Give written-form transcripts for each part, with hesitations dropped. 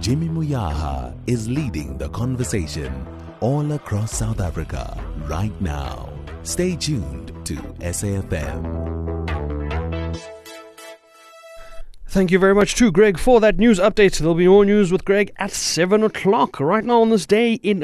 Jimmy Muyaha is leading the conversation all across South Africa right now. Stay tuned to SAFM. Thank you very much to Greg for that news update. There'll be more news with Greg at 7 o'clock. Right now on this day in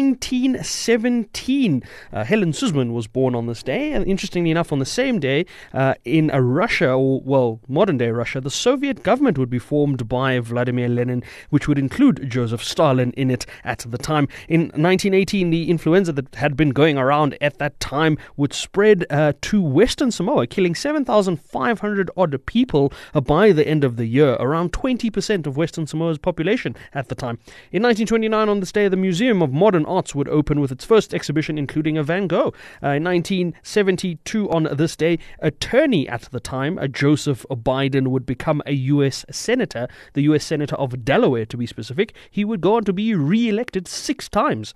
1917, Helen Suzman was born on this day. And interestingly enough, on the same day, in Russia, or well, modern-day Russia, the Soviet government would be formed by Vladimir Lenin, which would include Joseph Stalin in it at the time. In 1918, the influenza that had been going around at that time would spread to Western Samoa, killing 7,500-odd people by the end of the year, around 20% of Western Samoa's population at the time. In 1929, on this day, the Museum of Modern Arts would open with its first exhibition, including a Van Gogh. In 1972, on this day, attorney at the time, Joseph Biden, would become a U.S. Senator, the U.S. Senator of Delaware, to be specific. He would go on to be re-elected 6 times.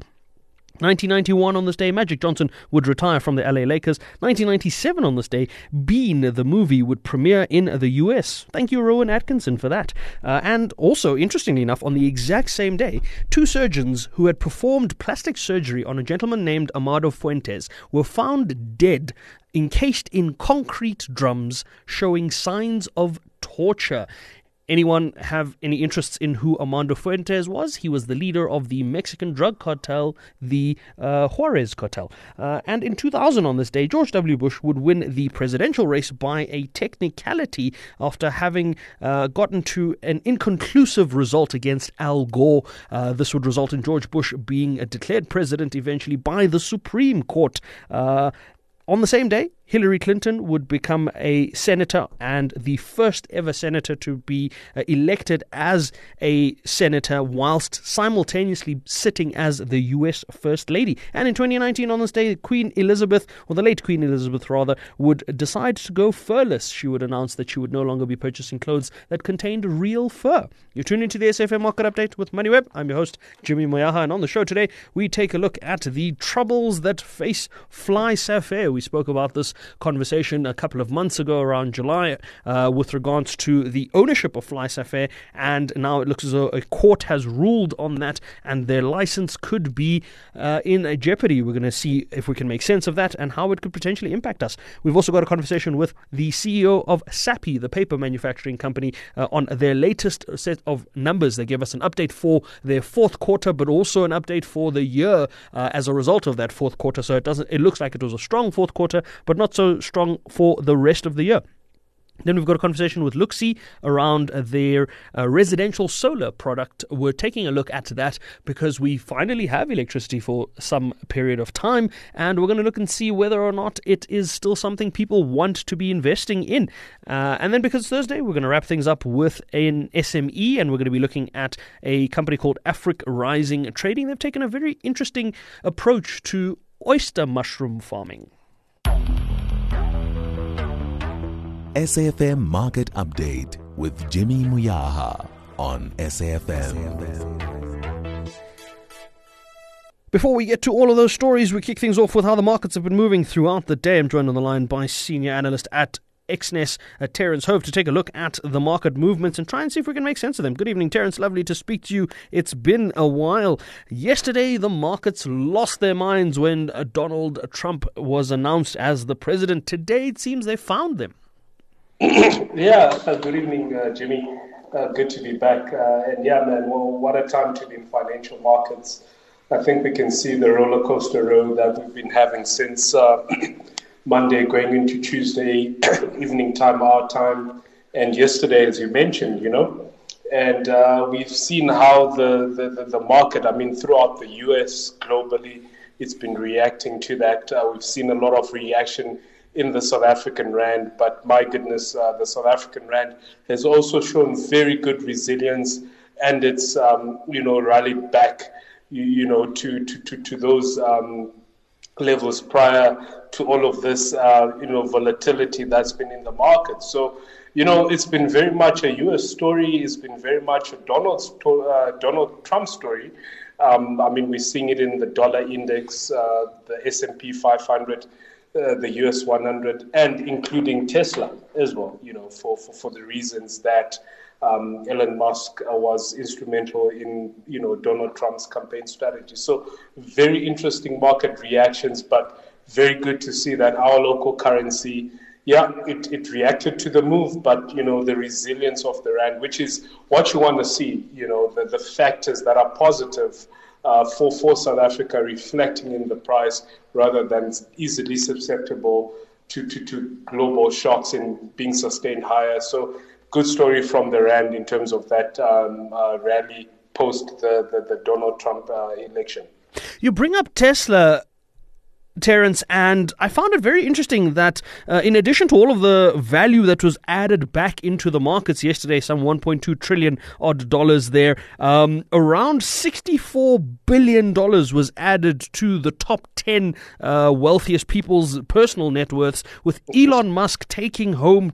1991 on this day, Magic Johnson would retire from the LA Lakers. 1997 on this day, Bean, the movie, would premiere in the US. Thank you, Rowan Atkinson, for that. And also, interestingly enough, on the exact same day, 2 surgeons who had performed plastic surgery on a gentleman named Amado Fuentes were found dead, encased in concrete drums, showing signs of torture. Anyone have any interests in who Armando Fuentes was? He was the leader of the Mexican drug cartel, the Juarez cartel. And in 2000 on this day, George W. Bush would win the presidential race by a technicality after having gotten to an inconclusive result against Al Gore. This would result in George Bush being declared president eventually by the Supreme Court. On the same day, Hillary Clinton would become a senator and the first ever senator to be elected as a senator whilst simultaneously sitting as the U.S. First Lady. And in 2019, on this day, Queen Elizabeth, or the late Queen Elizabeth rather, would decide to go furless. She would announce that she would no longer be purchasing clothes that contained real fur. You're tuned into the SAFM Market Update with MoneyWeb. I'm your host, Jimmy Muyaha, and on the show today, we take a look at the troubles that face Fly Safair. We spoke about this conversation a couple of months ago around July with regards to the ownership of Fly Safair, and now it looks as though a court has ruled on that and their license could be in jeopardy. We're going to see if we can make sense of that and how it could potentially impact us. We've also got a conversation with the CEO of Sappi, the paper manufacturing company, on their latest set of numbers. They gave us an update for their fourth quarter, but also an update for the year as a result of that fourth quarter. So it looks like it was a strong fourth quarter, but not so strong for the rest of the year. Then we've got a conversation with Luxi around their residential solar product. We're taking a look at that because we finally have electricity for some period of time, and we're going to look and see whether or not it is still something people want to be investing in. And then because it's Thursday, we're going to wrap things up with an SME, and we're going to be looking at a company called Afric Rising Trading. They've taken a very interesting approach to oyster mushroom farming. SAFM Market Update with Jimmy Muyaha on SAFM. Before we get to all of those stories, we kick things off with how the markets have been moving throughout the day. I'm joined on the line by senior analyst at XNES, Terence Hove, to take a look at the market movements and try and see if we can make sense of them. Good evening, Terence. Lovely to speak to you. It's been a while. Yesterday, the markets lost their minds when Donald Trump was announced as the president. Today, it seems they found them. Yeah, good evening, Jimmy. Good to be back. And yeah, man, well, what a time to be in financial markets. I think we can see the roller coaster road that we've been having since Monday going into Tuesday, evening time, our time, and yesterday, as you mentioned, and we've seen how the market, throughout the US, globally, it's been reacting to that. We've seen a lot of reaction in the South African rand, but my goodness, the South African rand has also shown very good resilience, and it's rallied back to those levels prior to all of this volatility that's been in the market. So it's been very much a US story. It's been very much a Donald Trump story. We're seeing it in the dollar index, the S&P 500 the US 100, and including Tesla as well, for the reasons that Elon Musk was instrumental in, Donald Trump's campaign strategy. So very interesting market reactions, but very good to see that our local currency, it reacted to the move, but, the resilience of the rand, which is what you want to see, the factors that are positive for South Africa reflecting in the price rather than easily susceptible to global shocks and being sustained higher. So good story from the rand in terms of that rally post the Donald Trump election. You bring up Tesla, Terence, and I found it very interesting that in addition to all of the value that was added back into the markets yesterday, some $1.2 trillion odd dollars there, around $64 billion was added to the top 10 wealthiest people's personal net worths, with Elon Musk taking home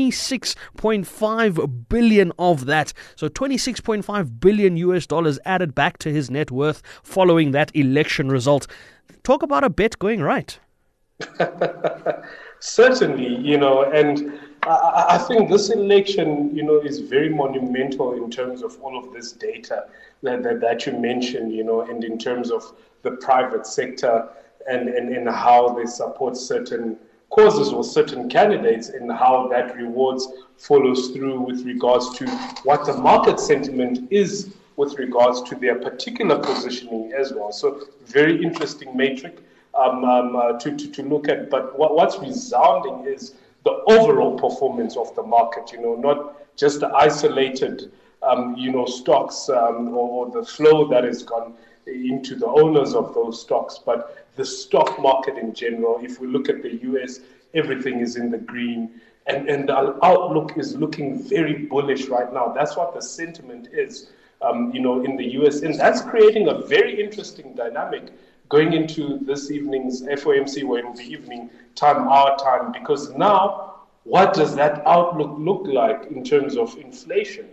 26.5 billion of that. So 26.5 billion US dollars added back to his net worth following that election result. Talk about a bet going right. Certainly, and I think this election, is very monumental in terms of all of this data that you mentioned, and in terms of the private sector and how they support certain causes or certain candidates and how that rewards follows through with regards to what the market sentiment is with regards to their particular positioning as well. So very interesting metric to look at. But what's resounding is the overall performance of the market, not just the isolated, stocks or the flow that has gone into the owners of those stocks, but the stock market in general. If we look at the US, everything is in the green. And the outlook is looking very bullish right now. That's what the sentiment is. In the US, and that's creating a very interesting dynamic going into this evening's FOMC, where it will be evening time, our time, because now, what does that outlook look like in terms of inflation,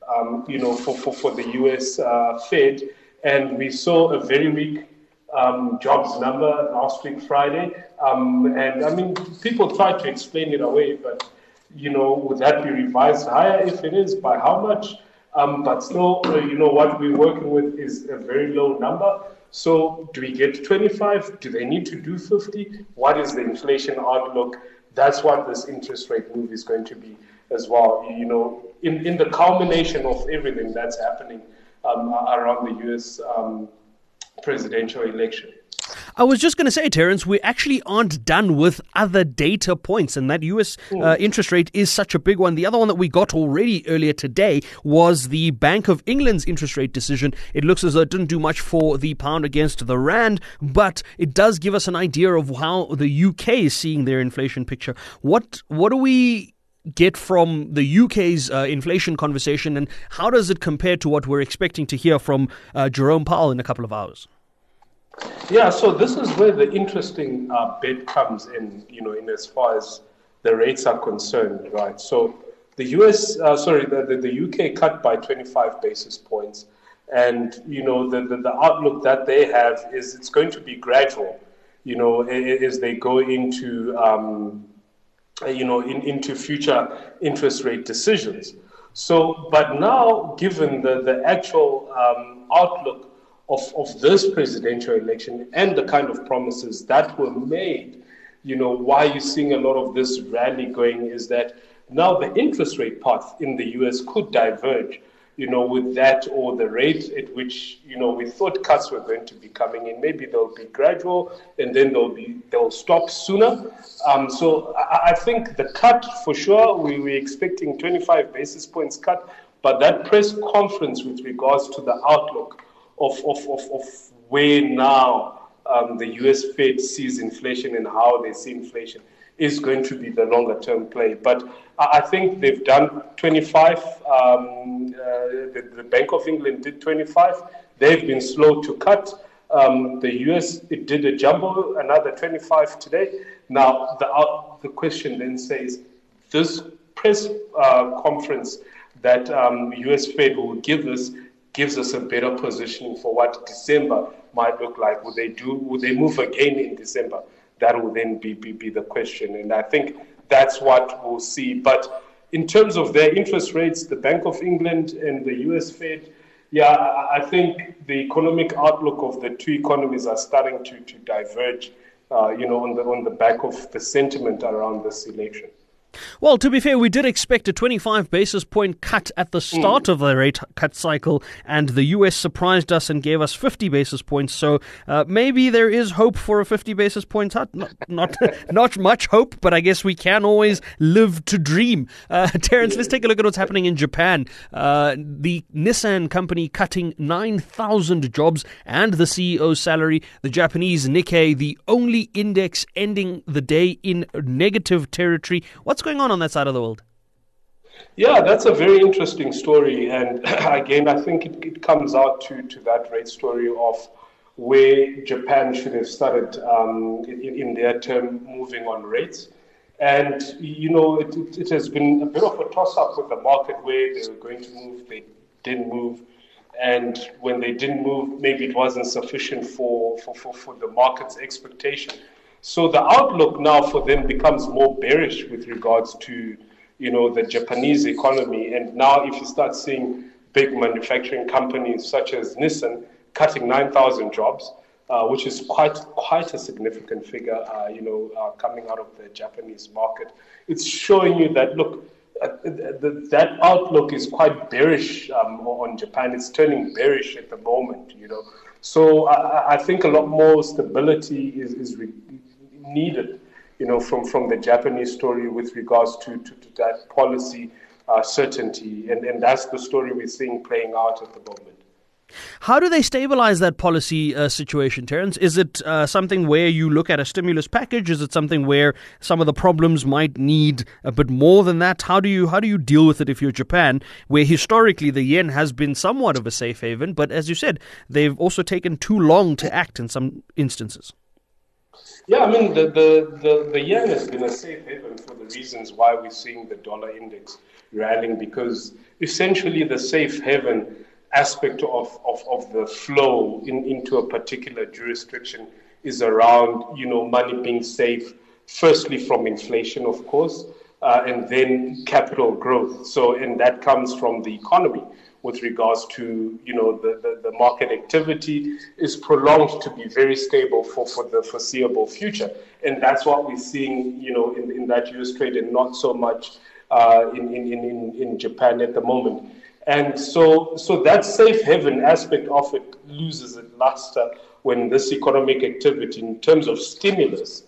for the US Fed? And we saw a very weak jobs number last week, Friday, and people try to explain it away, but, would that be revised higher? If it is, by how much? But still, what we're working with is a very low number. So do we get 25? Do they need to do 50? What is the inflation outlook? That's what this interest rate move is going to be as well. In the culmination of everything that's happening around the US presidential election. I was just going to say, Terence, we actually aren't done with other data points, and that US interest rate is such a big one. The other one that we got already earlier today was the Bank of England's interest rate decision. It looks as though it didn't do much for the pound against the rand, but it does give us an idea of how the UK is seeing their inflation picture. What do we get from the UK's inflation conversation, and how does it compare to what we're expecting to hear from Jerome Powell in a couple of hours? Yeah, so this is where the interesting bit comes in, in as far as the rates are concerned, right? So the UK cut by 25 basis points, and the outlook that they have is it's going to be gradual, as they go into into future interest rate decisions. So, but now, given the actual outlook of this presidential election and the kind of promises that were made, why you're seeing a lot of this rally going is that now the interest rate path in the US could diverge, with that or the rate at which, we thought cuts were going to be coming in. Maybe they'll be gradual and then they'll stop sooner. So I think the cut, for sure, we're expecting 25 basis points cut, but that press conference with regards to the outlook of where now the US Fed sees inflation and how they see inflation is going to be the longer term play. But I think they've done 25. The Bank of England did 25. They've been slow to cut. The US, it did a jumbo, another 25 today. Now, the question then says, this press conference that US Fed will give us gives us a better positioning for what December might look like. Would they move again in December? that will then be the question. And I think that's what we'll see. But in terms of their interest rates, the Bank of England and the US Fed, I think the economic outlook of the two economies are starting to diverge, on the back of the sentiment around this election. Well, to be fair, we did expect a 25 basis point cut at the start of the rate cut cycle, and the US surprised us and gave us 50 basis points. So maybe there is hope for a 50 basis point cut. Not much hope, but I guess we can always live to dream. Terence, let's take a look at what's happening in Japan. The Nissan company cutting 9,000 jobs and the CEO's salary. The Japanese Nikkei, the only index ending the day in negative territory. What's going on that side of the world? Yeah, that's a very interesting story. And again, I think it comes out to that rate story of where Japan should have started in their term moving on rates. And, it has been a bit of a toss-up with the market where they were going to move, they didn't move. And when they didn't move, maybe it wasn't sufficient for the market's expectation. So the outlook now for them becomes more bearish with regards to, the Japanese economy. And now if you start seeing big manufacturing companies such as Nissan cutting 9,000 jobs, which is quite a significant figure, coming out of the Japanese market, it's showing you that, look, that outlook is quite bearish on Japan. It's turning bearish at the moment, So I think a lot more stability is needed, from the Japanese story with regards to that policy certainty. And that's the story we're seeing playing out at the moment. How do they stabilize that policy situation, Terence? Is it something where you look at a stimulus package? Is it something where some of the problems might need a bit more than that? How do you deal with it if you're Japan, where historically the yen has been somewhat of a safe haven, but as you said, they've also taken too long to act in some instances? Yeah, I mean, the yen has been a safe haven for the reasons why we're seeing the dollar index rallying, because essentially the safe haven aspect of the flow into a particular jurisdiction is around, money being safe, firstly from inflation, of course, and then capital growth. So, and that comes from the economy with regards to, the market activity is prolonged to be very stable for the foreseeable future. And that's what we're seeing, in that US trade, and not so much in Japan at the moment. And so that safe haven aspect of it loses its luster when this economic activity, in terms of stimulus,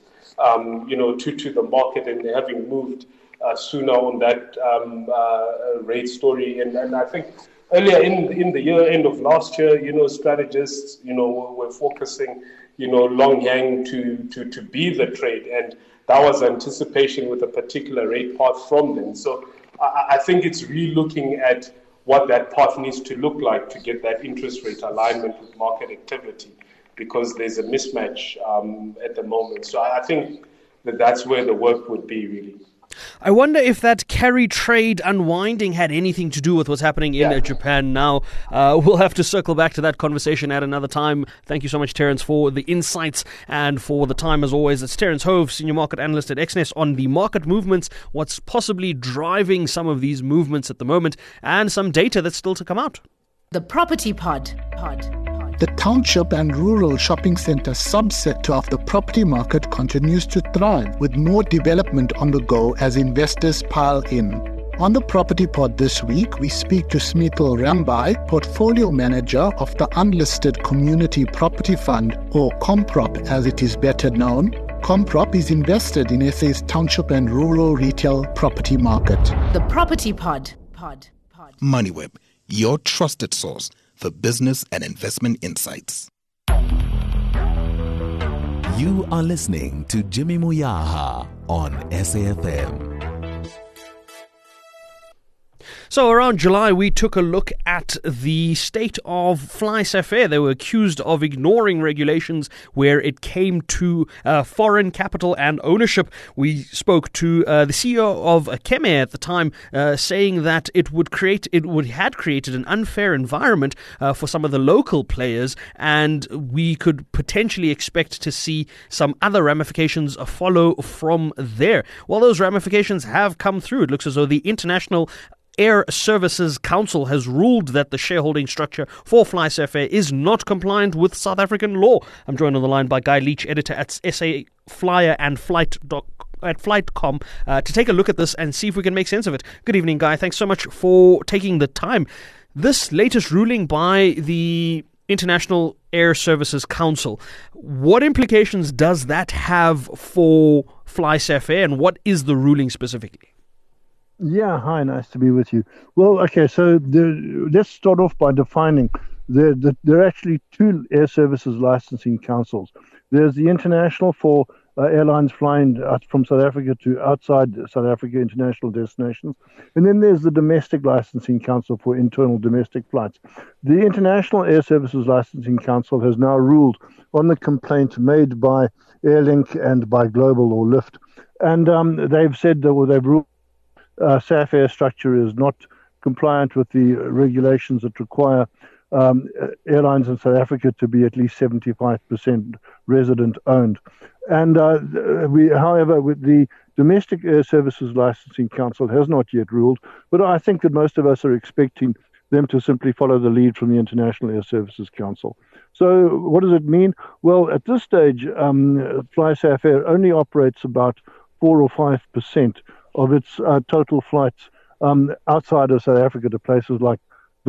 to the market, and having moved sooner on that rate story. And I think earlier in the year, end of last year, strategists, were focusing, long hang to be the trade. And that was anticipation with a particular rate path from them. So I think it's really looking at what that path needs to look like to get that interest rate alignment with market activity, because there's a mismatch at the moment. So I think that's where the work would be, really. I wonder if that carry trade unwinding had anything to do with what's happening in Japan now. We'll have to circle back to that conversation at another time. Thank you so much, Terence, for the insights and for the time as always. It's Terence Hove, Senior Market Analyst at XNES, on the market movements, what's possibly driving some of these movements at the moment, and some data that's still to come out. The Property Pod. The township and rural shopping centre subsector of the property market continues to thrive, with more development on the go as investors pile in. On the Property Pod this week, we speak to Smithil Rambai, Portfolio Manager of the Unlisted Community Property Fund, or Comprop as it is better known. Comprop is invested in SA's township and rural retail property market. The Property Pod. MoneyWeb, your trusted source for business and investment insights. You are listening to Jimmy Moyaha on SAFM. So around July, we took a look at the state of FlySafair. They were accused of ignoring regulations where it came to foreign capital and ownership. We spoke to the CEO of Keme at the time, saying that it had created an unfair environment for some of the local players, and we could potentially expect to see some other ramifications follow from there. Well, those ramifications have come through. It looks as though the International Air Services Council has ruled that the shareholding structure for FlySafair is not compliant with South African law. I'm joined on the line by Guy Leach, editor at SA Flyer and at Flightcom, to take a look at this and see if we can make sense of it. Good evening, Guy. Thanks so much for taking the time. This latest ruling by the International Air Services Council, what implications does that have for FlySafair, and what is the ruling specifically? Yeah, hi, nice to be with you. Well, okay, so let's start off by defining. There are actually two air services licensing councils. There's the International for airlines flying from South Africa to outside South Africa international destinations. And then there's the Domestic Licensing Council for internal domestic flights. The International Air Services Licensing Council has now ruled on the complaint made by Airlink and by Global or Lyft. And they've said that, they've ruled SAFAIR structure is not compliant with the regulations that require airlines in South Africa to be at least 75% resident owned. And however, with the Domestic Air Services Licensing Council has not yet ruled, but I think that most of us are expecting them to simply follow the lead from the International Air Services Council. So what does it mean? Well, at this stage, FlySafair only operates about 4 or 5% of its total flights outside of South Africa to places like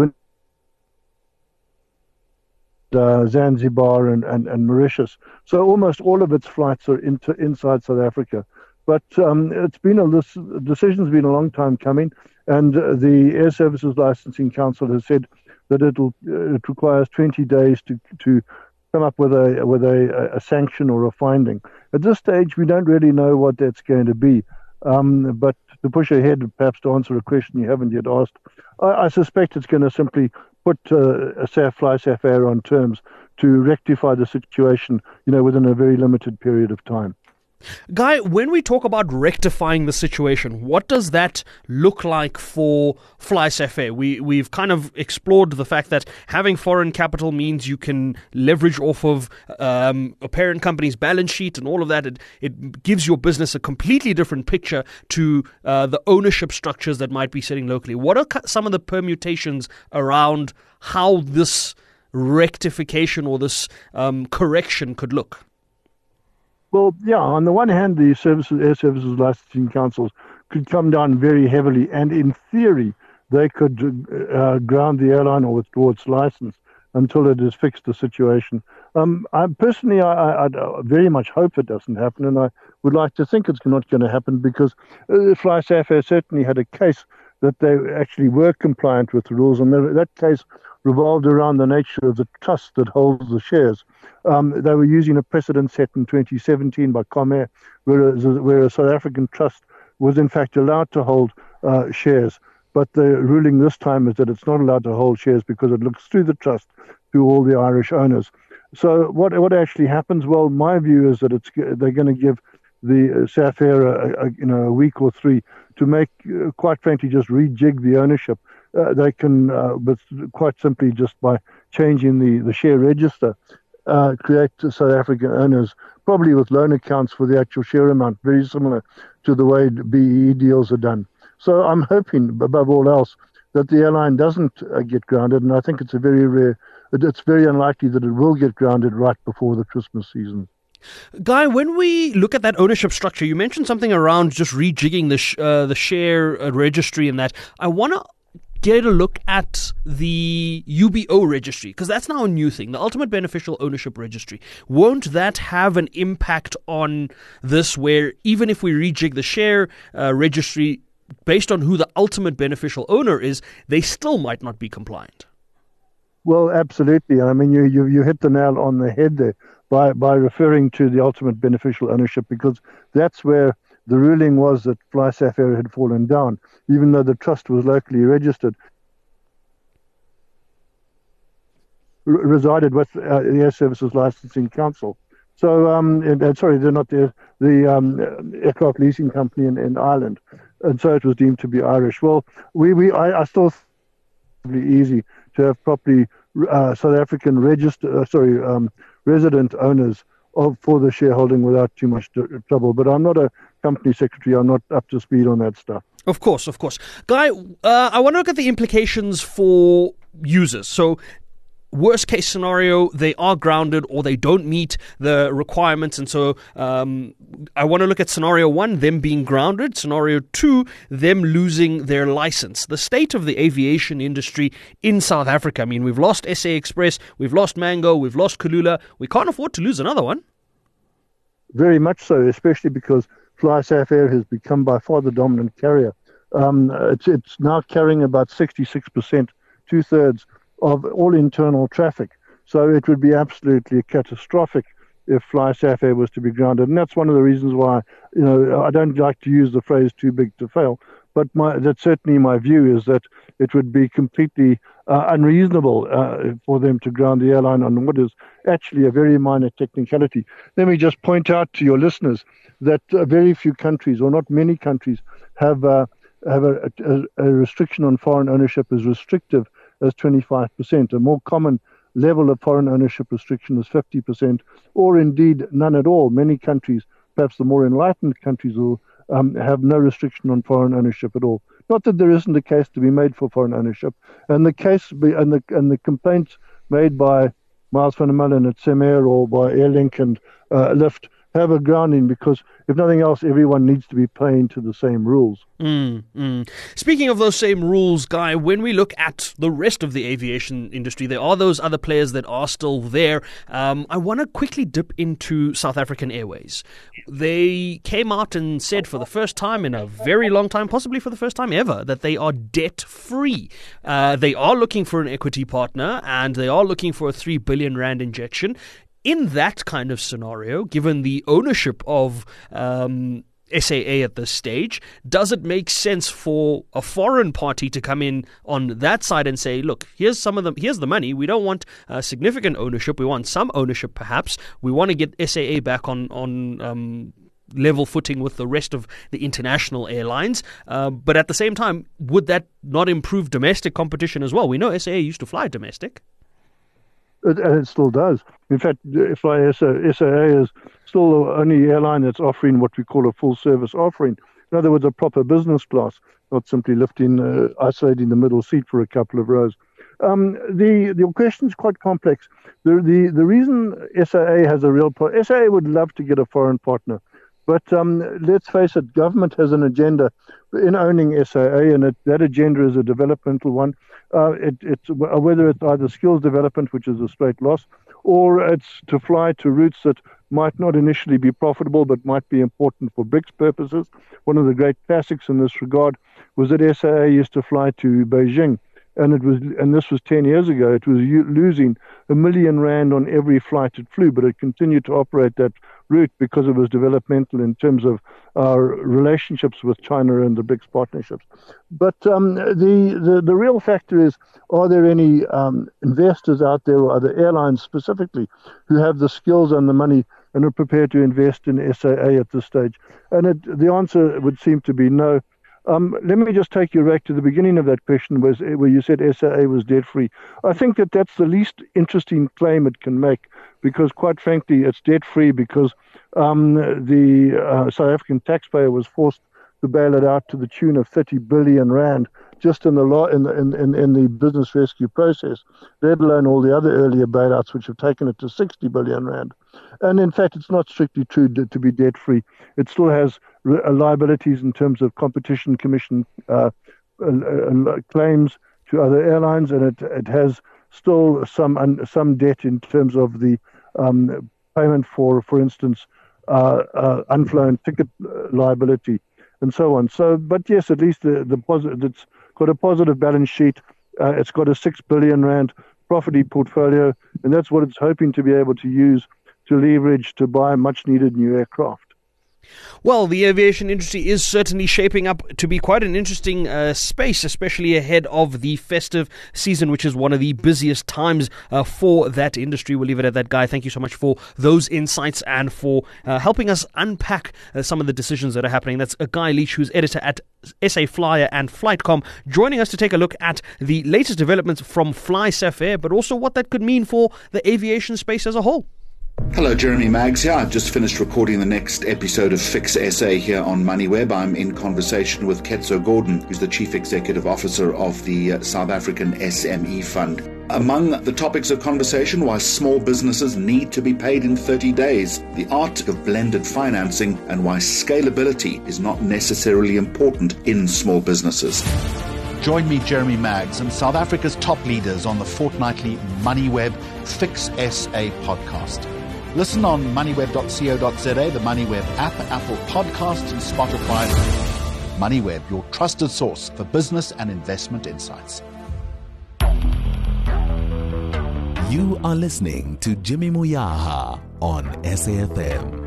Zanzibar and Mauritius. So almost all of its flights are inside South Africa. But this decision's been a long time coming, and the Air Services Licensing Council has said that it requires 20 days to come up with a sanction or a finding. At this stage, we don't really know what that's going to be. But to push ahead, perhaps to answer a question you haven't yet asked, I suspect it's going to simply put FlySafair on terms to rectify the situation, within a very limited period of time. Guy, when we talk about rectifying the situation, what does that look like for FlySafair? We've kind of explored the fact that having foreign capital means you can leverage off of a parent company's balance sheet and all of that. It gives your business a completely different picture to the ownership structures that might be sitting locally. What are some of the permutations around how this rectification or this correction could look? Well, yeah, on the one hand, the Air Services Licensing Councils could come down very heavily, and in theory, they could ground the airline or withdraw its license until it has fixed the situation. I very much hope it doesn't happen, and I would like to think it's not going to happen because FlySafair certainly had a case that they actually were compliant with the rules, and that case revolved around the nature of the trust that holds the shares. They were using a precedent set in 2017 by Comair, where a South African trust was in fact allowed to hold shares. But the ruling this time is that it's not allowed to hold shares because it looks through the trust to all the Irish owners. So what actually happens? Well, my view is that they're going to give the SAFAIR a week or three to make, quite frankly, just rejig the ownership. They can, but quite simply just by changing the share register, create South African owners, probably with loan accounts for the actual share amount, very similar to the way BEE deals are done. So I'm hoping, above all else, that the airline doesn't get grounded, and I think it's very unlikely that it will get grounded right before the Christmas season. Guy, when we look at that ownership structure, you mentioned something around just rejigging the share registry and that. I want to get a look at the UBO registry, because that's now a new thing, the Ultimate Beneficial Ownership Registry. Won't that have an impact on this, where even if we rejig the share registry based on who the ultimate beneficial owner is, they still might not be compliant? Well, absolutely. I mean, you hit the nail on the head there by referring to the ultimate beneficial ownership, because that's where the ruling was that FlySafair Air had fallen down, even though the trust was locally registered. Resided with the Air Services Licensing Council. So, sorry, they're not the aircraft leasing company in Ireland, and so it was deemed to be Irish. Well, I still think it's really easy to have properly South African resident owners for the shareholding without too much trouble. But I'm not a company secretary. I'm not up to speed on that stuff. Of course. Guy, I want to look at the implications for users. So, worst case scenario, they are grounded or they don't meet the requirements. And so I want to look at scenario 1, them being grounded. Scenario 2, them losing their license. The state of the aviation industry in South Africa. I mean, we've lost SA Express, we've lost Mango, we've lost Kulula. We can't afford to lose another one. Very much so, especially because FlySafair has become by far the dominant carrier. It's now carrying about 66%, 2/3 of all internal traffic. So it would be absolutely catastrophic if FlySafair was to be grounded. And that's one of the reasons why, I don't like to use the phrase too big to fail, but that's certainly my view, is that it would be completely unreasonable for them to ground the airline on what is actually a very minor technicality. Let me just point out to your listeners that very few countries, or not many countries, have a restriction on foreign ownership as restrictive as 25%. A more common level of foreign ownership restriction is 50%, or indeed none at all. Many countries, perhaps the more enlightened countries, will have no restriction on foreign ownership at all. Not that there isn't a case to be made for foreign ownership, and the complaints made by Miles van der Mullen at Semair or by Airlink and Lyft have a grounding, because if nothing else, everyone needs to be playing to the same rules. Speaking of those same rules, Guy, when we look at the rest of the aviation industry, there are those other players that are still there. I want to quickly dip into South African Airways. They came out and said for the first time in a very long time, possibly for the first time ever, that they are debt-free. They are looking for an equity partner, and they are looking for a 3 billion rand injection. In that kind of scenario, given the ownership of SAA at this stage, does it make sense for a foreign party to come in on that side and say, look, here's the money. We don't want significant ownership. We want some ownership, perhaps. We want to get SAA back on level footing with the rest of the international airlines. But at the same time, would that not improve domestic competition as well? We know SAA used to fly domestic. It still does. In fact, SAA is still the only airline that's offering what we call a full-service offering. In other words, a proper business class, not simply isolating the middle seat for a couple of rows. The question is quite complex. The reason SAA has a real problem, SAA would love to get a foreign partner. But let's face it, government has an agenda in owning SAA, and that agenda is a developmental one. Whether it's either skills development, which is a straight loss, or it's to fly to routes that might not initially be profitable but might be important for BRICS purposes. One of the great classics in this regard was that SAA used to fly to Beijing, and this was 10 years ago. It was losing R1 million on every flight it flew, but it continued to operate that route because it was developmental in terms of our relationships with China and the BRICS partnerships. But the real factor is, are there any investors out there, or other airlines specifically, who have the skills and the money and are prepared to invest in SAA at this stage? And the answer would seem to be no. Let me just take you back to the beginning of that question, where you said SAA was debt-free. I think that's the least interesting claim it can make, because quite frankly, it's debt-free because the South African taxpayer was forced to bail it out to the tune of 30 billion rand just in the business rescue process, let alone all the other earlier bailouts, which have taken it to 60 billion rand. And in fact, it's not strictly true to be debt-free. It still has liabilities in terms of competition commission claims to other airlines, and it has still some debt in terms of the payment for instance, unflown ticket liability and so on. So, but yes, at least the positive, it's got a positive balance sheet. It's got a 6 billion rand property portfolio, and that's what it's hoping to be able to use to leverage to buy much needed new aircraft. Well, the aviation industry is certainly shaping up to be quite an interesting space, especially ahead of the festive season, which is one of the busiest times for that industry. We'll leave it at that, Guy. Thank you so much for those insights and for helping us unpack some of the decisions that are happening. That's Guy Leach, who's editor at SA Flyer and Flightcom, joining us to take a look at the latest developments from FlySafair, but also what that could mean for the aviation space as a whole. Hello, Jeremy Maggs here. I've just finished recording the next episode of Fix SA here on MoneyWeb. I'm in conversation with Ketso Gordon, who's the Chief Executive Officer of the South African SME Fund. Among the topics of conversation, why small businesses need to be paid in 30 days, the art of blended financing, and why scalability is not necessarily important in small businesses. Join me, Jeremy Maggs, and South Africa's top leaders on the fortnightly MoneyWeb Fix SA podcast. Listen on moneyweb.co.za, the MoneyWeb app, Apple Podcasts and Spotify. MoneyWeb, your trusted source for business and investment insights. You are listening to Jimmy Moyaha on SAFM.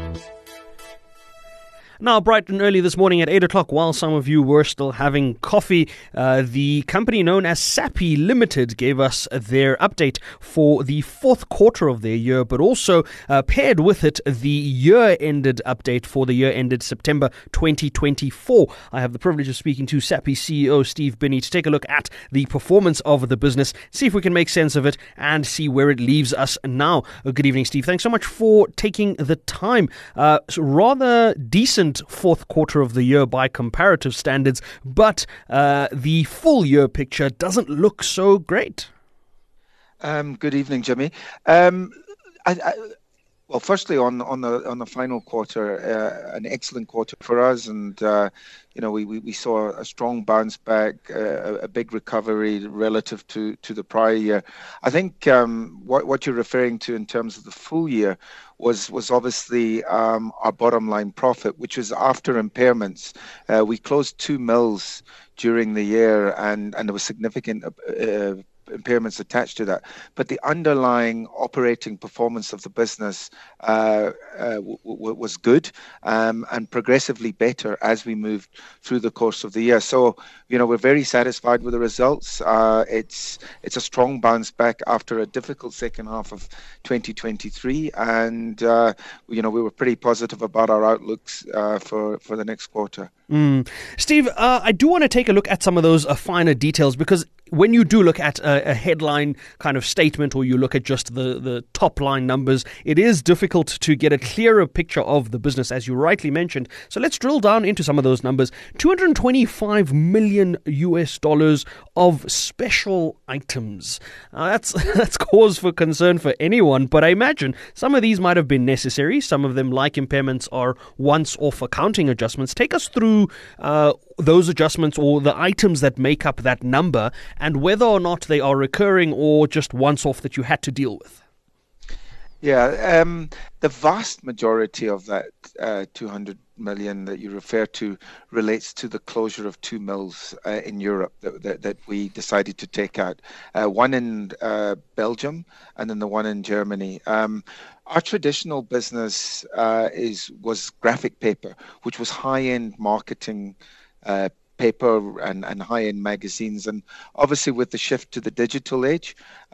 Now, bright and early this morning at 8 o'clock, while some of you were still having coffee, the company known as Sappi Limited gave us their update for the fourth quarter of their year, but also paired with it the year-ended update for the year ended September 2024. I have the privilege of speaking to Sappi CEO Steve Binney to take a look at the performance of the business, see if we can make sense of it, and see where it leaves us now. Good evening, Steve. Thanks so much for taking the time. Rather decent fourth quarter of the year by comparative standards, but the full year picture doesn't look so great. Good evening, Jimmy. Well, firstly, on the final quarter, an excellent quarter for us, and we saw a strong bounce back, a big recovery relative to the prior year. I think what you're referring to in terms of the full year was obviously our bottom line profit, which was after impairments. We closed 2 mills during the year, and there was significant impairments attached to that. But the underlying operating performance of the business was good and progressively better as we moved through the course of the year. So, we're very satisfied with the results. It's a strong bounce back after a difficult second half of 2023, and we were pretty positive about our outlooks for the next quarter. Steve, I do want to take a look at some of those finer details, because when you do look at a headline kind of statement, or you look at just the top line numbers, it is difficult to get a clearer picture of the business, as you rightly mentioned. So let's drill down into some of those numbers. $225 million of special items. That's cause for concern for anyone, but I imagine some of these might have been necessary. Some of them, like impairments, are once-off accounting adjustments. Take us through those adjustments, or the items that make up that number, and whether or not they are recurring or just once-off that you had to deal with. Yeah, the vast majority of that 200 million that you refer to relates to the closure of 2 mills in Europe that we decided to take out. One in Belgium and then the one in Germany. Our traditional business was graphic paper, which was high-end marketing paper and high-end magazines, and obviously with the shift to the digital age,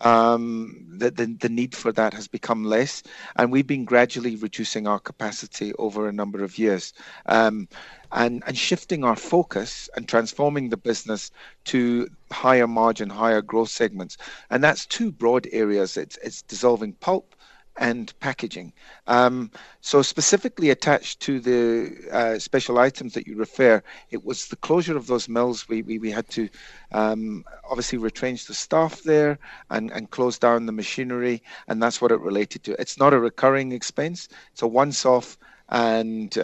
the need for that has become less, and we've been gradually reducing our capacity over a number of years, and shifting our focus and transforming the business to higher margin, higher growth segments. And that's 2 broad areas. It's dissolving pulp and packaging. So specifically attached to the special items that you refer, it was the closure of those mills. We had to obviously retrench the staff there and close down the machinery, and that's what it related to. It's not a recurring expense. It's a once-off, and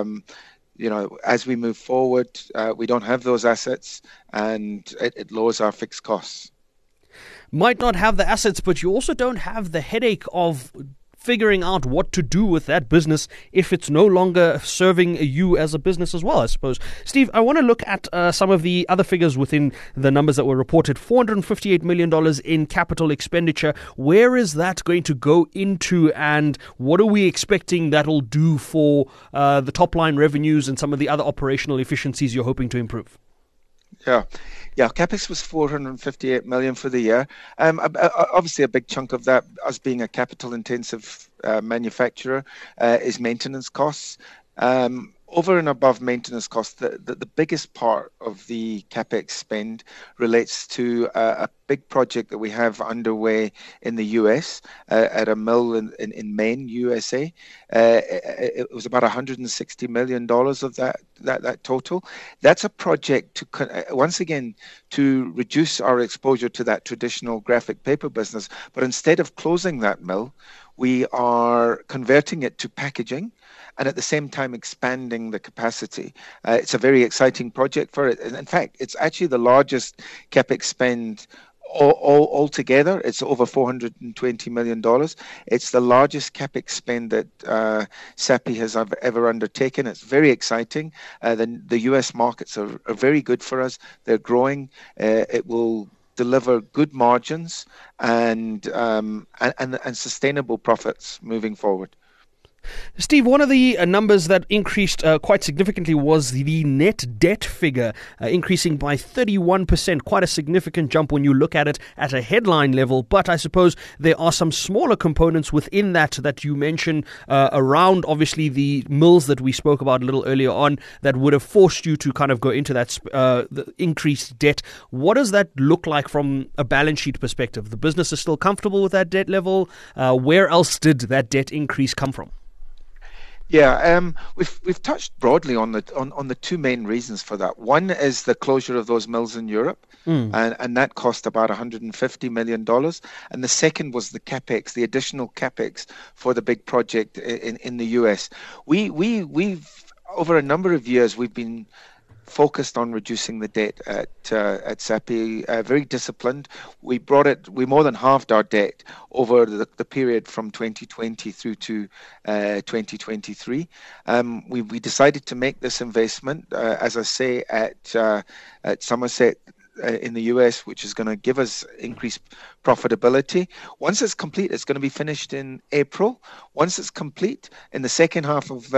as we move forward, we don't have those assets, and it lowers our fixed costs. Might not have the assets, but you also don't have the headache of figuring out what to do with that business if it's no longer serving you as a business as well, I suppose. Steve, I want to look at some of the other figures within the numbers that were reported. $458 million in capital expenditure. Where is that going to go into, and what are we expecting that'll do for the top line revenues and some of the other operational efficiencies you're hoping to improve? Yeah, CapEx was $458 million for the year. Obviously, a big chunk of that, us being a capital-intensive manufacturer, is maintenance costs. Over and above maintenance costs, the biggest part of the CapEx spend relates to a big project that we have underway in the US at a mill in Maine, USA. It was about $160 million of that total. That's a project to, once again, to reduce our exposure to that traditional graphic paper business. But instead of closing that mill, we are converting it to packaging, and at the same time expanding the capacity. It's a very exciting project for it. And in fact, it's actually the largest CapEx spend altogether. It's over $420 million. It's the largest CapEx spend that SAPI has ever undertaken. It's very exciting. The US markets are very good for us. They're growing. It will deliver good margins and sustainable profits moving forward. Steve, one of the numbers that increased quite significantly was the net debt figure, increasing by 31%, quite a significant jump when you look at it at a headline level. But I suppose there are some smaller components within that you mentioned around, obviously, the mills that we spoke about a little earlier on that would have forced you to kind of go into that the increased debt. What does that look like from a balance sheet perspective? The business is still comfortable with that debt level. Where else did that debt increase come from? Yeah, we've touched broadly on the two main reasons for that. One is the closure of those mills in Europe, and that cost about $150 million. And the second was the CapEx, the additional CapEx for the big project in the US. We've over a number of years we've been focused on reducing the debt at SAPI, very disciplined. We more than halved our debt over the period from 2020 through to 2023. We decided to make this investment, as I say, at Somerset in the US, which is going to give us increased profitability. Once it's complete, it's going to be finished in April. Once it's complete, in the second half of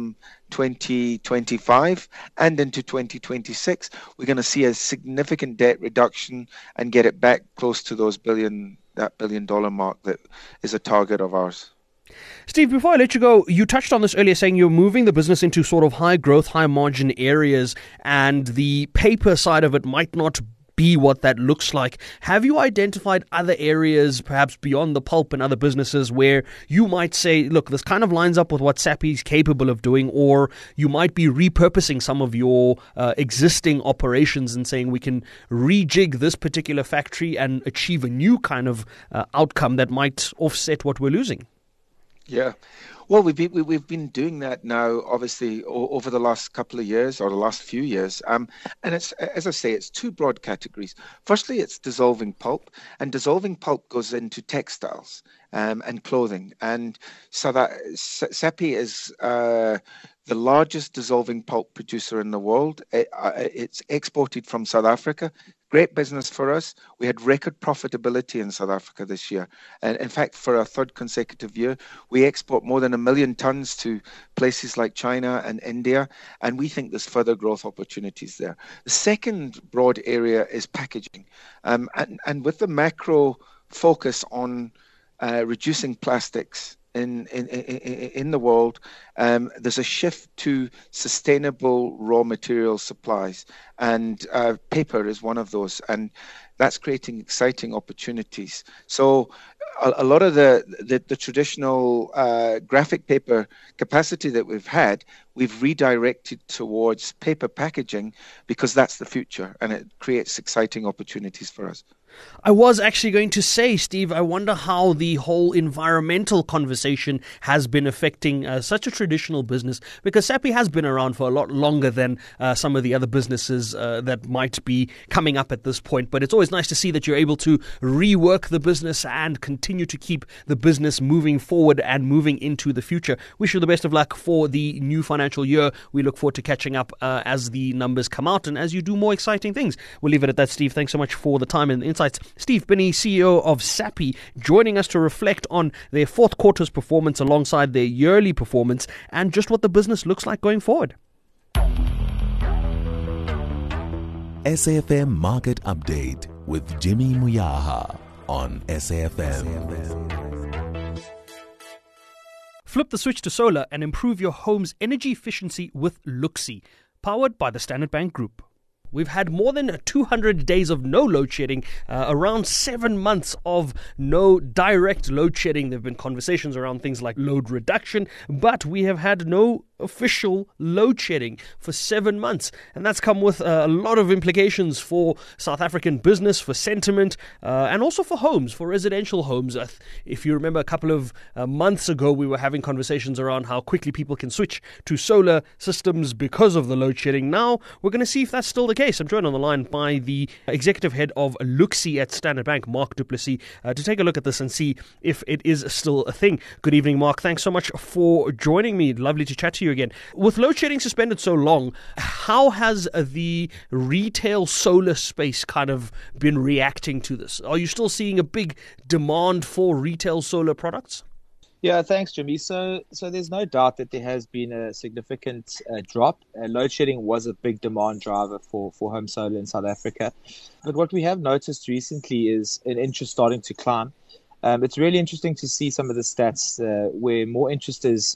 2025 and into 2026, we're going to see a significant debt reduction and get it back close to that $1 billion mark that is a target of ours. Steve, before I let you go, you touched on this earlier, saying you're moving the business into sort of high growth, high margin areas, and the paper side of it might not be what that looks like. Have you identified other areas, perhaps beyond the pulp and other businesses, where you might say, look, this kind of lines up with what SAPI is capable of doing, or you might be repurposing some of your existing operations and saying we can rejig this particular factory and achieve a new kind of outcome that might offset what we're losing? Yeah, well, we've been doing that now, obviously, over the last couple of years or the last few years. And it's, as I say, it's two broad categories. Firstly, it's dissolving pulp, and dissolving pulp goes into textiles and clothing. And so that SAPI is the largest dissolving pulp producer in the world. It's exported from South Africa. Great business for us. We had record profitability in South Africa this year. And in fact, for our third consecutive year, we export more than 1 million tons to places like China and India. And we think there's further growth opportunities there. The second broad area is packaging. And with the macro focus on reducing plastics in the world, there's a shift to sustainable raw material supplies, and paper is one of those, and that's creating exciting opportunities. So a lot of the traditional graphic paper capacity that we've redirected towards paper packaging, because that's the future and it creates exciting opportunities for us. I was actually going to say, Steve, I wonder how the whole environmental conversation has been affecting such a traditional business, because SAPI has been around for a lot longer than some of the other businesses that might be coming up at this point. But it's always nice to see that you're able to rework the business and continue to keep the business moving forward and moving into the future. Wish you the best of luck for the new financial year. We look forward to catching up as the numbers come out and as you do more exciting things. We'll leave it at that, Steve. Thanks so much for the time and the insights. Steve Binney, CEO of SAPI, joining us to reflect on their fourth quarter's performance alongside their yearly performance and just what the business looks like going forward. SAFM Market Update with Jimmy Muyaha on SAFM. Flip the switch to solar and improve your home's energy efficiency with Luxi, powered by the Standard Bank Group. We've had more than 200 days of no load shedding, around 7 months of no direct load shedding. There have been conversations around things like load reduction, but we have had no official load shedding for 7 months. And that's come with a lot of implications for South African business, for sentiment, and also for homes, for residential homes. If you remember, a couple of months ago, we were having conversations around how quickly people can switch to solar systems because of the load shedding. Now, we're going to see if that's still the case. I'm joined on the line by the executive head of Luxi at Standard Bank, Mark du Plessis, to take a look at this and see if it is still a thing. Good evening, Mark. Thanks so much for joining me. Lovely to chat to you again. With load shedding suspended so long, how has the retail solar space kind of been reacting to this? Are you still seeing a big demand for retail solar products? Yeah, thanks, Jimmy. So there's no doubt that there has been a significant drop. Load shedding was a big demand driver for home solar in South Africa. But what we have noticed recently is an interest starting to climb. It's really interesting to see some of the stats where more interest is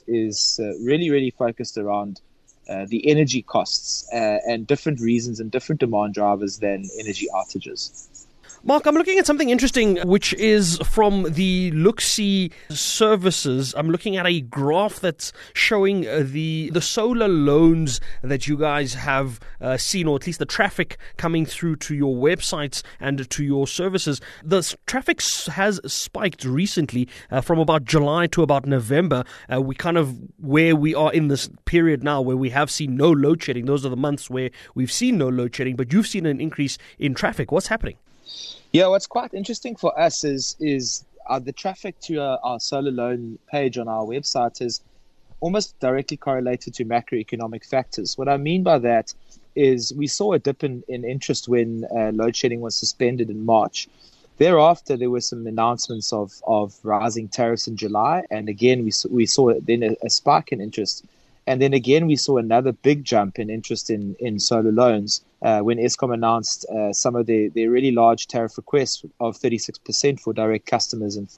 really focused around the energy costs and different reasons and different demand drivers than energy outages. Mark, I'm looking at something interesting, which is from the Luxi services. I'm looking at a graph that's showing the solar loans that you guys have seen, or at least the traffic coming through to your websites and to your services. The traffic has spiked recently from about July to about November. We kind of where we are in this period now where we have seen no load shedding. Those are the months where we've seen no load shedding, but you've seen an increase in traffic. What's happening? Yeah, what's quite interesting for us is the traffic to our solar loan page on our website is almost directly correlated to macroeconomic factors. What I mean by that is we saw a dip in interest when load shedding was suspended in March. Thereafter, there were some announcements of rising tariffs in July, and again we saw then a spike in interest. And then again, we saw another big jump in interest in solar loans when Eskom announced some of their really large tariff requests of 36% for direct customers and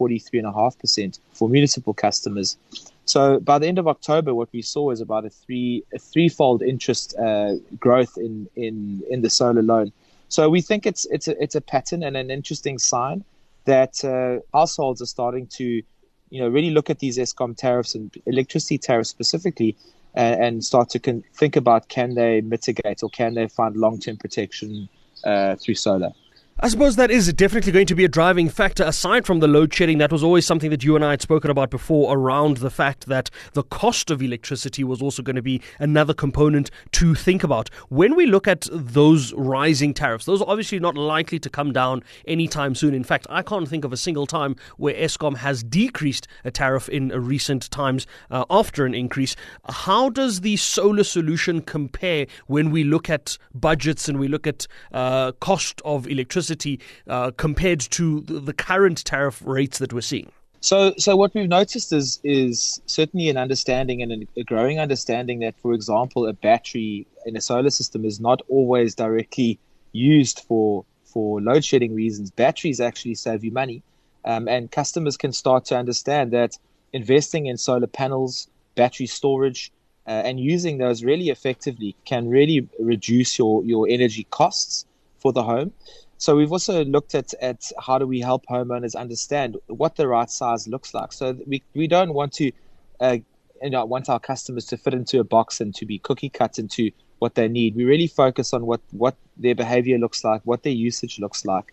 43.5% for municipal customers. So by the end of October, what we saw is about a threefold interest growth in the solar loan. So we think it's a pattern and an interesting sign that households are starting to really look at these Eskom tariffs and electricity tariffs specifically and start to think about, can they mitigate or can they find long-term protection through solar? I suppose that is definitely going to be a driving factor. Aside from the load shedding, that was always something that you and I had spoken about before, around the fact that the cost of electricity was also going to be another component to think about. When we look at those rising tariffs, those are obviously not likely to come down anytime soon. In fact, I can't think of a single time where Eskom has decreased a tariff in recent times after an increase. How does the solar solution compare when we look at budgets and we look at cost of electricity compared to the current tariff rates that we're seeing? So what we've noticed is certainly an understanding and a growing understanding that, for example, a battery in a solar system is not always directly used for load shedding reasons. Batteries actually save you money, and customers can start to understand that investing in solar panels, battery storage, and using those really effectively can really reduce your energy costs for the home. So we've also looked at how do we help homeowners understand what the right size looks like. So we don't want to want our customers to fit into a box and to be cookie cut into what they need. We really focus on what their behavior looks like, what their usage looks like,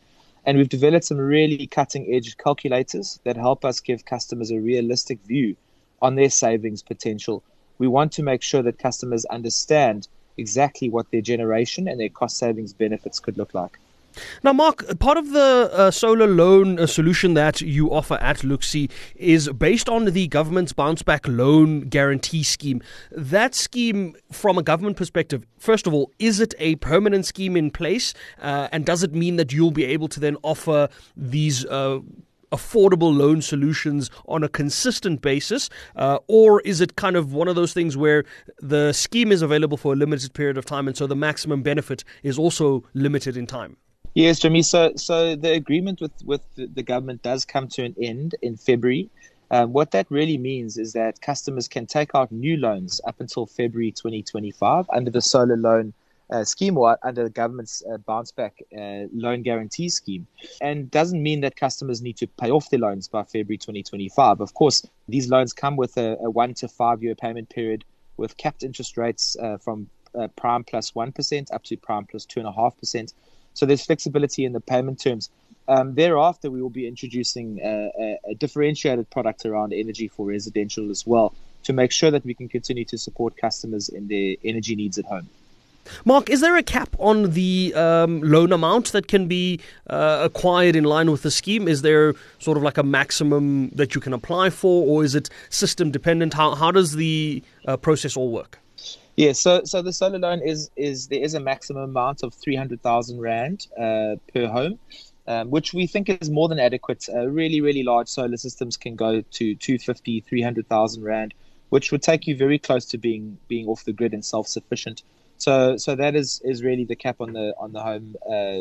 And we've developed some really cutting-edge calculators that help us give customers a realistic view on their savings potential. We want to make sure that customers understand exactly what their generation and their cost savings benefits could look like. Now, Mark, part of the solar loan solution that you offer at Luxi is based on the government's bounce back loan guarantee scheme. That scheme, from a government perspective, first of all, is it a permanent scheme in place? And does it mean that you'll be able to then offer these affordable loan solutions on a consistent basis? Or is it kind of one of those things where the scheme is available for a limited period of time and so the maximum benefit is also limited in time? Yes, Jimmy. So the agreement with the government does come to an end in February. What that really means is that customers can take out new loans up until February 2025 under the solar loan scheme or under the government's bounce back loan guarantee scheme. And doesn't mean that customers need to pay off their loans by February 2025. Of course, these loans come with a 1 to 5 year payment period with capped interest rates from prime plus 1% up to prime plus 2.5%. So there's flexibility in the payment terms. Thereafter, we will be introducing a differentiated product around energy for residential as well to make sure that we can continue to support customers in their energy needs at home. Mark, is there a cap on the loan amount that can be acquired in line with the scheme? Is there sort of like a maximum that you can apply for, or is it system dependent? How does the process all work? Yeah, so the solar loan is there is a maximum amount of 300,000 Rand per home, which we think is more than adequate. Really, really large solar systems can go to 250,000, 300,000 Rand, which would take you very close to being off the grid and self-sufficient. So that is really the cap on the home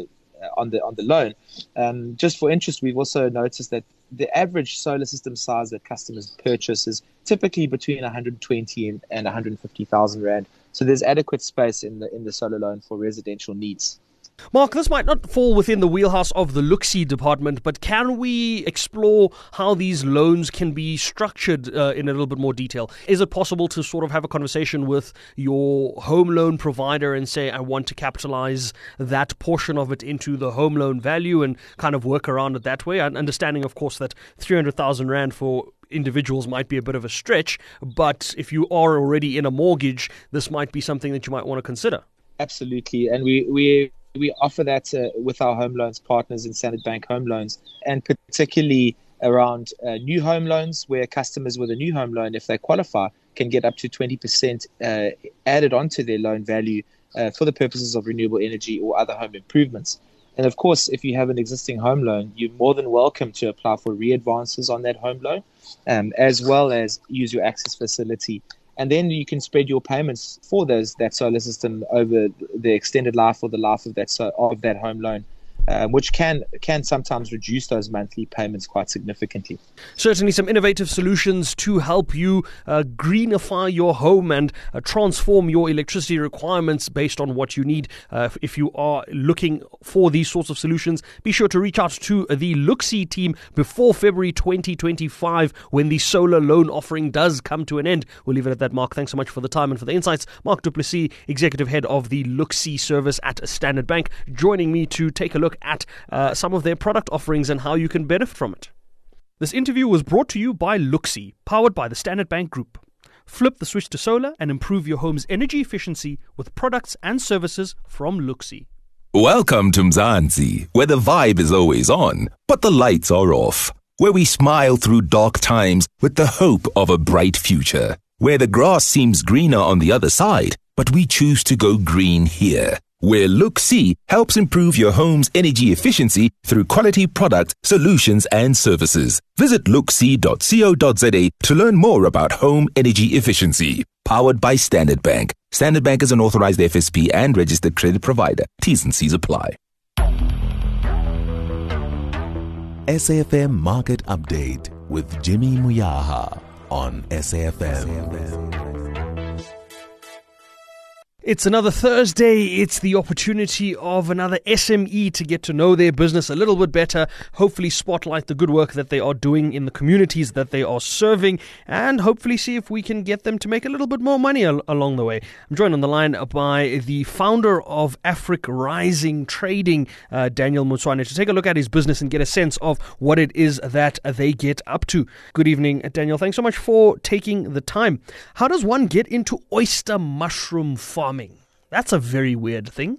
on the loan. Just for interest, we've also noticed that the average solar system size that customers purchase is typically between 120 and 150,000 Rand. So there's adequate space in the solar loan for residential needs. Mark, this might not fall within the wheelhouse of the Luxi department, but can we explore how these loans can be structured in a little bit more detail? Is it possible to sort of have a conversation with your home loan provider and say, I want to capitalize that portion of it into the home loan value and kind of work around it that way? And understanding, of course, that 300,000 Rand for individuals might be a bit of a stretch, but if you are already in a mortgage, this might be something that you might want to consider. Absolutely. And we offer that with our home loans partners in Standard Bank Home Loans, and particularly around new home loans where customers with a new home loan, if they qualify, can get up to 20% added onto their loan value for the purposes of renewable energy or other home improvements. And of course, if you have an existing home loan, you're more than welcome to apply for re-advances on that home loan, as well as use your access facility. And then you can spread your payments for that solar system over the extended life or the life of that home loan, which can sometimes reduce those monthly payments quite significantly. Certainly some innovative solutions to help you greenify your home and transform your electricity requirements based on what you need. If you are looking for these sorts of solutions, be sure to reach out to the Luxi team before February 2025 when the solar loan offering does come to an end. We'll leave it at that, Mark. Thanks so much for the time and for the insights. Mark du Plessis, Executive Head of the Luxi service at Standard Bank, joining me to take a look at some of their product offerings and how you can benefit from it. This interview was brought to you by Luxi, powered by the Standard Bank Group. Flip the switch to solar and improve your home's energy efficiency with products and services from Luxi. Welcome to Mzansi, where the vibe is always on, but the lights are off. Where we smile through dark times with the hope of a bright future. Where the grass seems greener on the other side, but we choose to go green here. Where Luxi helps improve your home's energy efficiency through quality products, solutions and services. Visit luxi.co.za to learn more about home energy efficiency. Powered by Standard Bank. Standard Bank is an authorized FSP and registered credit provider. T's and C's apply. SAFM Market Update with Jimmy Muyaha on SAFM. It's another Thursday. It's the opportunity of another SME to get to know their business a little bit better, hopefully spotlight the good work that they are doing in the communities that they are serving, and hopefully see if we can get them to make a little bit more money along the way. I'm joined on the line by the founder of Africa Rising Trading, Daniel Motsoane, to take a look at his business and get a sense of what it is that they get up to. Good evening, Daniel. Thanks so much for taking the time. How does one get into oyster mushroom farming? That's a very weird thing.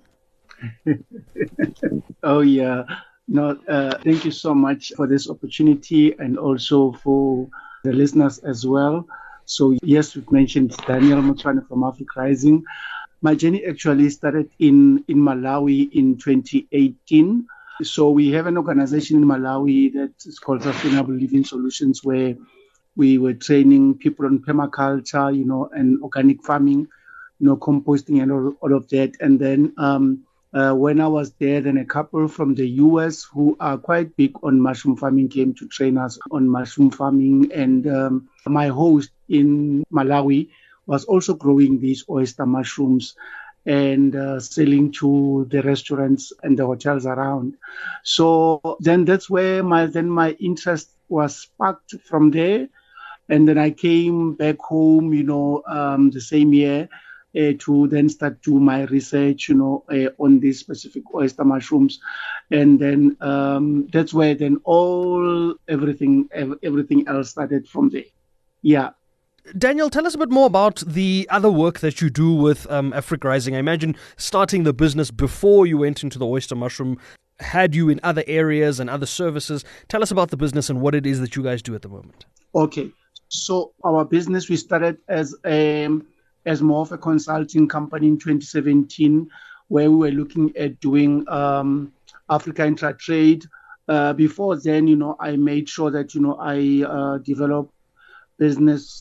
Oh, yeah. No, thank you so much for this opportunity and also for the listeners as well. So, yes, we've mentioned Daniel Motsoane from Africa Rising. My journey actually started in Malawi in 2018. So we have an organization in Malawi that is called Sustainable Living Solutions, where we were training people on permaculture, and organic farming, composting and all of that. And then when I was there, then a couple from the US who are quite big on mushroom farming came to train us on mushroom farming. And my host in Malawi was also growing these oyster mushrooms and selling to the restaurants and the hotels around. So then that's where my interest was sparked from there. And then I came back home, the same year, to then start do my research, on these specific oyster mushrooms. And then that's where then everything else started from there. Yeah. Daniel, tell us a bit more about the other work that you do with Africa Rising. I imagine starting the business before you went into the oyster mushroom had you in other areas and other services. Tell us about the business and what it is that you guys do at the moment. Okay. So our business, we started as more of a consulting company in 2017, where we were looking at doing Africa Intratrade. Before then, I made sure that, I developed business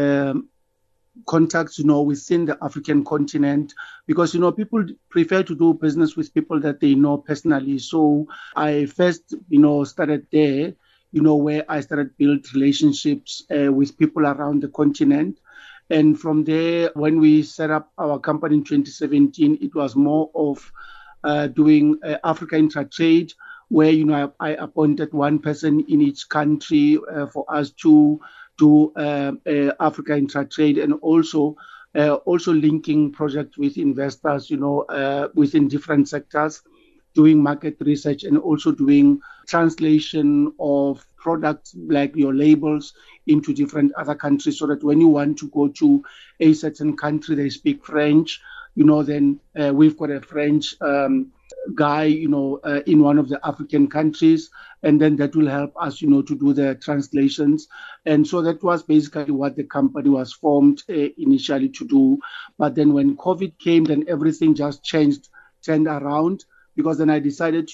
contacts, within the African continent, because, people prefer to do business with people that they know personally. So I first, started there, where I started build relationships with people around the continent. And from there, when we set up our company in 2017, it was more of doing Africa Intratrade, where, I appointed one person in each country for us to do Africa Intratrade, and also linking projects with investors, within different sectors, doing market research and also doing translation of products like your labels into different other countries, so that when you want to go to a certain country, they speak French, then we've got a French guy, in one of the African countries, and then that will help us, to do the translations. And so that was basically what the company was formed initially to do. But then when COVID came, then everything just turned around, because then I decided,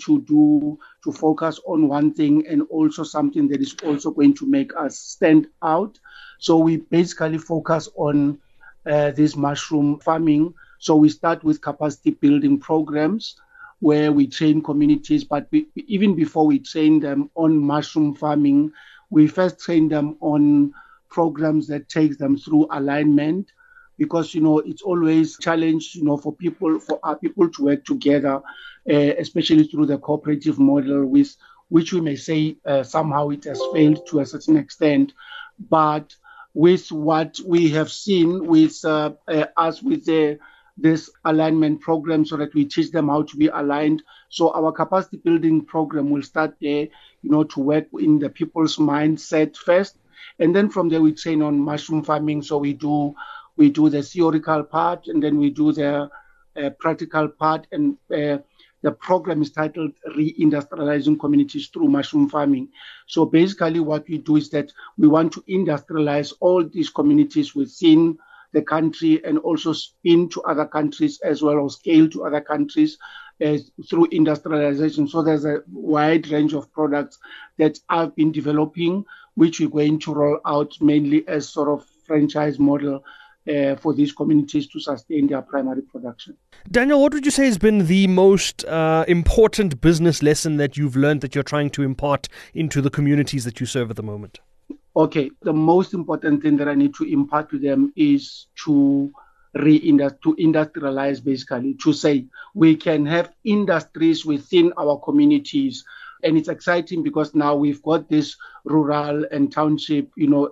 to focus on one thing and also something that is also going to make us stand out. So we basically focus on this mushroom farming. So we start with capacity building programs where we train communities, but even before we train them on mushroom farming, we first train them on programs that take them through alignment, because, it's always a challenge, for our people to work together, especially through the cooperative model, which we may say somehow it has failed to a certain extent. But with what we have seen with us with this alignment program, so that we teach them how to be aligned. So our capacity building program will start there, to work in the people's mindset first. And then from there, we train on mushroom farming. So we do the theoretical part, and then we do the practical part. And the program is titled Reindustrializing Communities Through Mushroom Farming. So basically what we do is that we want to industrialize all these communities within the country and also spin to other countries as well, or scale to other countries through industrialization. So there's a wide range of products that I've been developing, which we're going to roll out mainly as sort of franchise model for these communities to sustain their primary production. Daniel, what would you say has been the most important business lesson that you've learned that you're trying to impart into the communities that you serve at the moment? Okay, the most important thing that I need to impart to them is to to industrialize, basically, to say we can have industries within our communities. And it's exciting because now we've got this rural and township,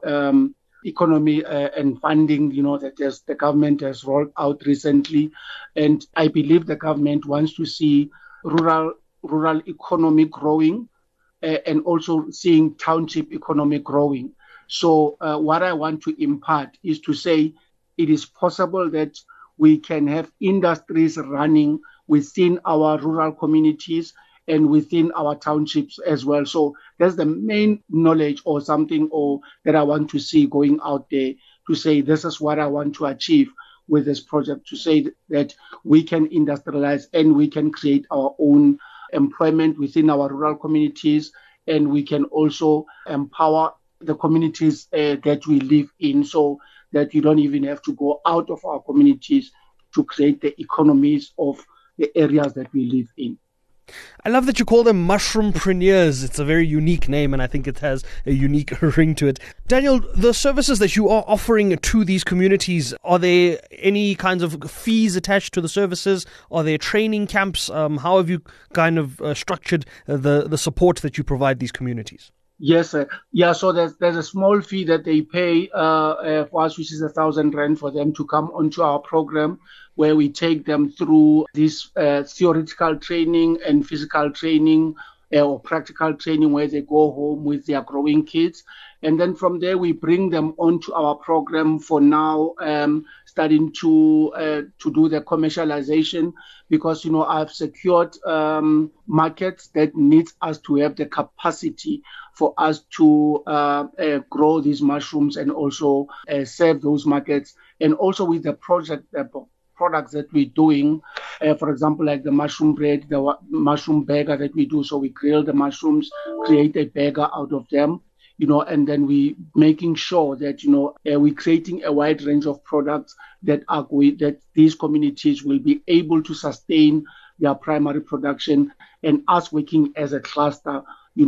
economy and funding, that the government has rolled out recently. And I believe the government wants to see rural economy growing and also seeing township economy growing. So what I want to impart is to say it is possible that we can have industries running within our rural communities and within our townships as well. So that's the main knowledge or something that I want to see going out there, to say this is what I want to achieve with this project, to say that we can industrialize and we can create our own employment within our rural communities, and we can also empower the communities that we live in, so that you don't even have to go out of our communities to create the economies of the areas that we live in. I love that you call them mushroompreneurs. It's a very unique name, and I think it has a unique ring to it. Daniel, the services that you are offering to these communities, are there any kinds of fees attached to the services? Are there training camps? How have you kind of structured the support that you provide these communities? Yes, so there's a small fee that they pay for us, which is 1,000 rand for them to come onto our program, where we take them through this theoretical training and physical training or practical training, where they go home with their growing kids. And then from there, we bring them onto our program for now, starting to do the commercialization, because, I've secured markets that need us to have the capacity for us to grow these mushrooms and also serve those markets. And also with the products that we're doing, for example, like the mushroom bread, the mushroom burger that we do. So we grill the mushrooms, create a burger out of them, and then we making sure that, we're creating a wide range of products that these communities will be able to sustain their primary production, and us working as a cluster,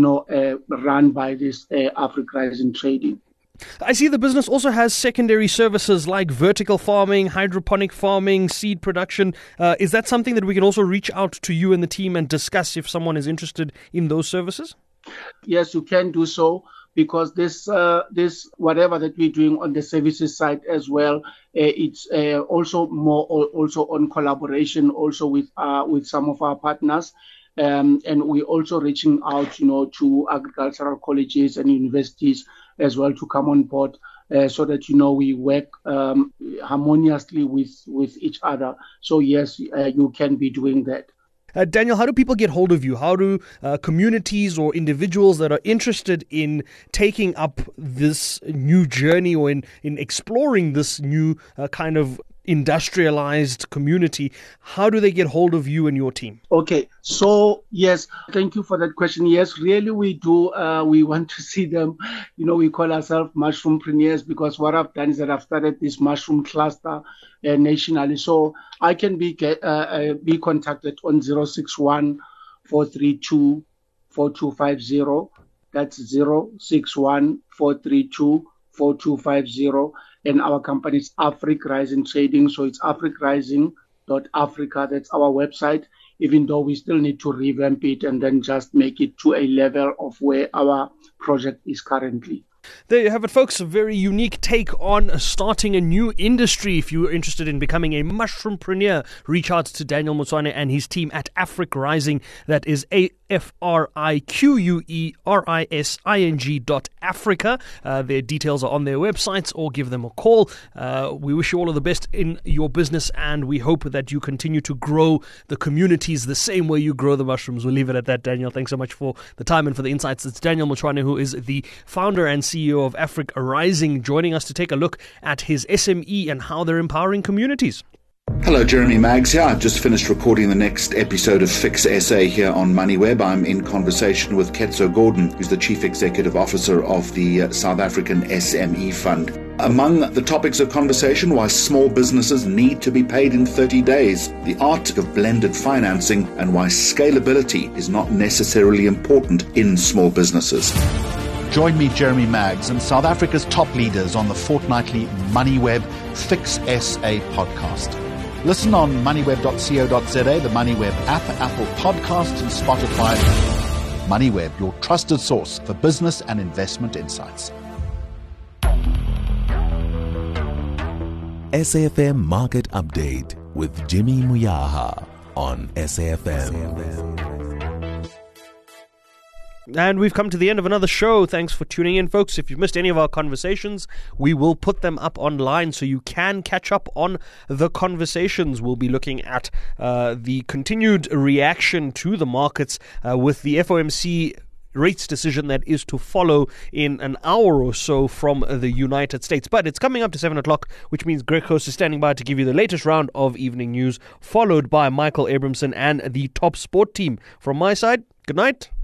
run by this Africa Rising Trading. I see the business also has secondary services like vertical farming, hydroponic farming, seed production. Is that something that we can also reach out to you and the team and discuss if someone is interested in those services? Yes, you can do so, because this whatever that we're doing on the services side as well, it's also more also on collaboration also with some of our partners. And we're also reaching out, to agricultural colleges and universities as well to come on board, so that, we work harmoniously with each other. So yes, you can be doing that. Daniel, how do people get hold of you? How do communities or individuals that are interested in taking up this new journey or in exploring this new kind of industrialized community, how do they get hold of you and your team? Okay, so yes, thank you for that question. Yes, really we do. We want to see them. We call ourselves mushroompreneurs, because what I've done is that I've started this mushroom cluster nationally. So I can be contacted on 061 432 4250. That's 061 432 4250. And our company is Africa Rising Trading. So it's africarising.africa. That's our website, even though we still need to revamp it and then just make it to a level of where our project is currently. There you have it, folks. A very unique take on starting a new industry. If you're interested in becoming a mushroompreneur, reach out to Daniel Motswane and his team at Africa Rising. That is AFRIQUERISING.Africa. Their details are on their websites, or give them a call. We wish you all of the best in your business, and we hope that you continue to grow the communities the same way you grow the mushrooms. We'll leave it at that, Daniel. Thanks so much for the time and for the insights. It's Daniel Motswane, who is the founder and CEO of Africa Rising, joining us to take a look at his SME and how they're empowering communities. Hello, Jeremy Maggs here. I've just finished recording the next episode of Fix SA here on MoneyWeb. I'm in conversation with Ketso Gordon, who's the Chief Executive Officer of the South African SME Fund. Among the topics of conversation, why small businesses need to be paid in 30 days, the art of blended financing, and why scalability is not necessarily important in small businesses. Join me, Jeremy Maggs, and South Africa's top leaders on the fortnightly MoneyWeb Fix SA podcast. Listen on moneyweb.co.za, the MoneyWeb app, Apple Podcasts, and Spotify. MoneyWeb, your trusted source for business and investment insights. SAFM Market Update with Jimmy Muyaha on SAFM. And we've come to the end of another show. Thanks for tuning in, folks. If you've missed any of our conversations, we will put them up online so you can catch up on the conversations. We'll be looking at the continued reaction to the markets with the FOMC rates decision that is to follow in an hour or so from the United States. But it's coming up to 7 o'clock, which means Greg Coast is standing by to give you the latest round of evening news, followed by Michael Abramson and the Top Sport team. From my side, good night.